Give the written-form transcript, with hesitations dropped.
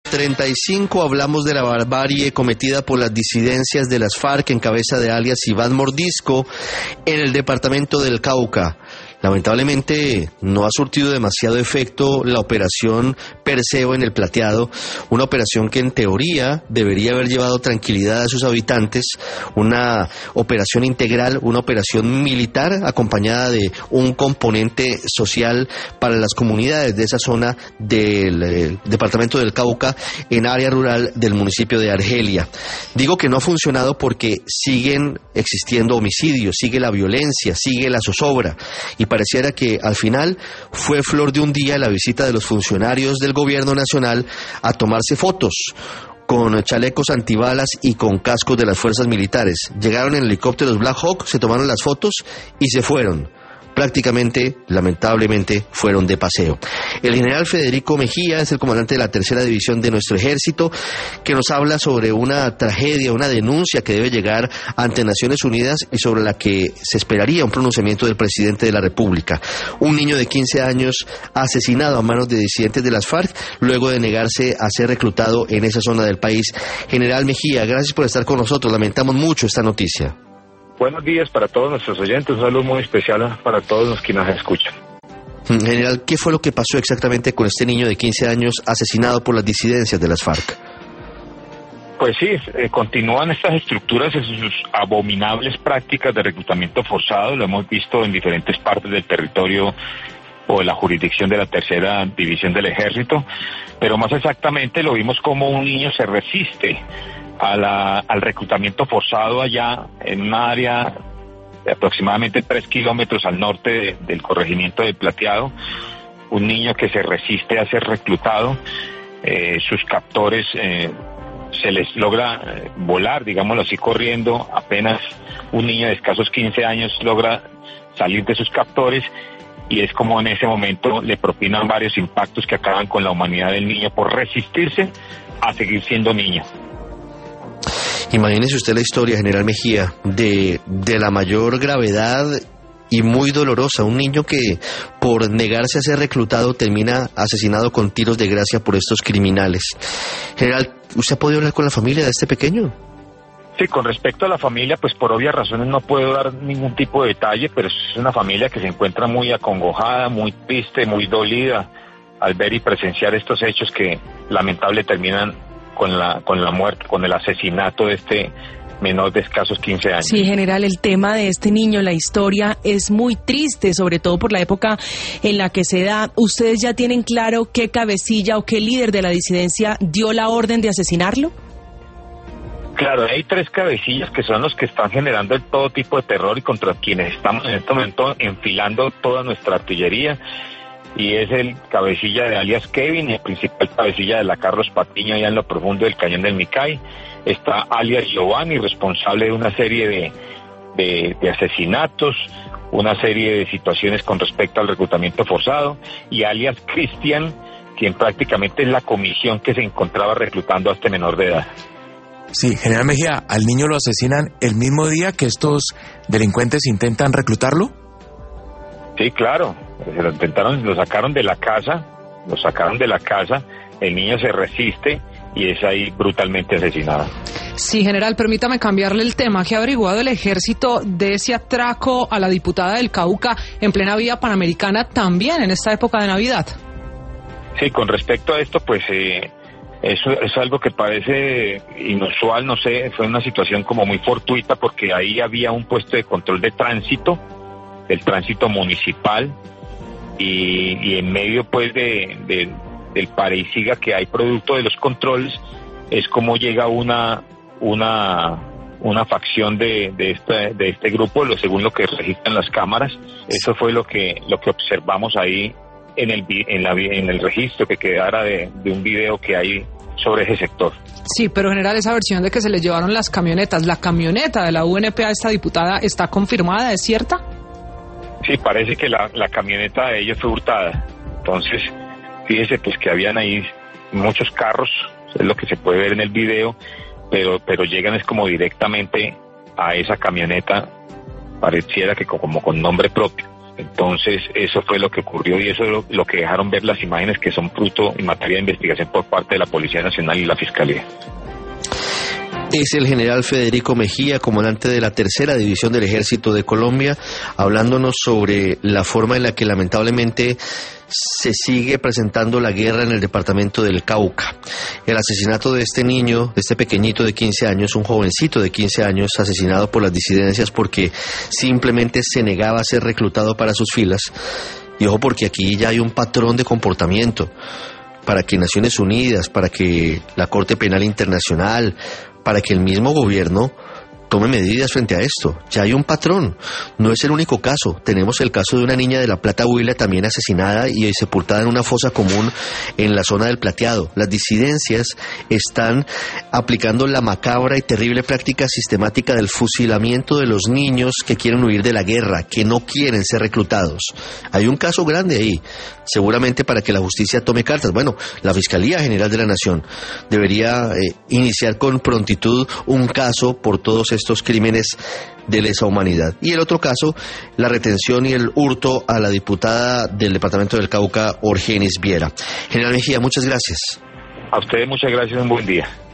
35 hablamos de la barbarie cometida por las disidencias de las FARC en cabeza de alias Iván Mordisco en el departamento del Cauca. Lamentablemente no ha surtido demasiado efecto la operación Perseo en el Plateado, una operación que en teoría debería haber llevado tranquilidad a sus habitantes, una operación integral, una operación militar acompañada de un componente social para las comunidades de esa zona del departamento del Cauca en área rural del municipio de Argelia. Digo que no ha funcionado porque siguen existiendo homicidios, sigue la violencia, sigue la zozobra y pareciera que al final fue flor de un día la visita de los funcionarios del gobierno nacional a tomarse fotos con chalecos antibalas y con cascos de las fuerzas militares. Llegaron en helicópteros Black Hawk, se tomaron las fotos y se fueron. Prácticamente, lamentablemente, fueron de paseo. El general Federico Mejía es el comandante de la tercera división de nuestro ejército, que nos habla sobre una tragedia, una denuncia que debe llegar ante Naciones Unidas y sobre la que se esperaría un pronunciamiento del presidente de la República. Un niño de 15 años asesinado a manos de disidentes de las FARC luego de negarse a ser reclutado en esa zona del país. General Mejía, gracias por estar con nosotros. Lamentamos mucho esta noticia. Buenos días para todos nuestros oyentes, un saludo muy especial para todos los que nos escuchan. General, ¿qué fue lo que pasó exactamente con este niño de 15 años asesinado por las disidencias de las FARC? Pues sí, continúan estas estructuras en sus abominables prácticas de reclutamiento forzado, lo hemos visto en diferentes partes del territorio o de la jurisdicción de la tercera división del ejército, pero más exactamente lo vimos como un niño se resiste al reclutamiento forzado allá en una área de aproximadamente 3 kilómetros al norte del corregimiento de Plateado. Un niño que se resiste a ser reclutado, sus captores se les logra volar, digámoslo así, corriendo. Apenas un niño de escasos 15 años logra salir de sus captores y es como en ese momento le propinan varios impactos que acaban con la humanidad del niño por resistirse a seguir siendo niño. Imagínese usted la historia, general Mejía, de la mayor gravedad y muy dolorosa. Un niño que por negarse a ser reclutado termina asesinado con tiros de gracia por estos criminales. General, ¿usted ha podido hablar con la familia de este pequeño? Sí, con respecto a la familia, pues por obvias razones no puedo dar ningún tipo de detalle, pero es una familia que se encuentra muy acongojada, muy triste, muy dolida al ver y presenciar estos hechos que lamentable terminan con la muerte, con el asesinato de este menor de escasos 15 años. Sí, general, el tema de este niño, la historia es muy triste, sobre todo por la época en la que se da. ¿Ustedes ya tienen claro qué cabecilla o qué líder de la disidencia dio la orden de asesinarlo? Claro, hay 3 cabecillas que son los que están generando todo tipo de terror y contra quienes estamos en este momento enfilando toda nuestra artillería. Y es el cabecilla de alias Kevin y el principal cabecilla de la Carlos Patiño allá en lo profundo del cañón del Micay. Está alias Giovanni, responsable de una serie de asesinatos, una serie de situaciones con respecto al reclutamiento forzado, y alias Cristian, quien prácticamente es la comisión que se encontraba reclutando a este menor de edad. Sí, general Mejía, ¿al niño lo asesinan el mismo día que estos delincuentes intentan reclutarlo? Sí, claro, lo sacaron de la casa, el niño se resiste y es ahí brutalmente asesinado. Sí, general, permítame cambiarle el tema. ¿Qué ha averiguado el ejército de ese atraco a la diputada del Cauca en plena vía panamericana también en esta época de Navidad? Sí, con respecto a esto, pues eso es algo que parece inusual, no sé, fue una situación como muy fortuita porque ahí había un puesto de control de tránsito, del tránsito municipal, y en medio pues del pare y siga que hay producto de los controles, es como llega una facción de este grupo, según lo que registran las cámaras. Eso fue lo que observamos ahí en el registro que quedara de un video que hay sobre ese sector. Sí, pero general, esa versión de que se les llevaron las camionetas, la camioneta de la UNP a esta diputada, ¿está confirmada? ¿Es cierta? Sí, parece que la camioneta de ellos fue hurtada. Entonces, fíjese pues que habían ahí muchos carros, es lo que se puede ver en el video, pero llegan es como directamente a esa camioneta, pareciera que como con nombre propio. Entonces, eso fue lo que ocurrió y eso es lo que dejaron ver las imágenes que son fruto en materia de investigación por parte de la Policía Nacional y la Fiscalía. Es el general Federico Mejía, comandante de la Tercera División del Ejército de Colombia, hablándonos sobre la forma en la que lamentablemente se sigue presentando la guerra en el departamento del Cauca. El asesinato de este niño, de este pequeñito de 15 años, un jovencito de 15 años, asesinado por las disidencias porque simplemente se negaba a ser reclutado para sus filas. Y ojo, porque aquí ya hay un patrón de comportamiento para que Naciones Unidas, para que la Corte Penal Internacional, para que el mismo gobierno tome medidas frente a esto. Ya hay un patrón, no es el único caso. Tenemos el caso de una niña de La Plata, Huila, también asesinada y sepultada en una fosa común en la zona del Plateado. Las disidencias están aplicando la macabra y terrible práctica sistemática del fusilamiento de los niños que quieren huir de la guerra, que no quieren ser reclutados. Hay un caso grande ahí, seguramente para que la justicia tome cartas. Bueno, la Fiscalía General de la Nación debería iniciar con prontitud un caso por todos estos crímenes de lesa humanidad. Y el otro caso, la retención y el hurto a la diputada del departamento del Cauca, Orgenis Viera. General Mejía, muchas gracias. A ustedes muchas gracias, un buen día.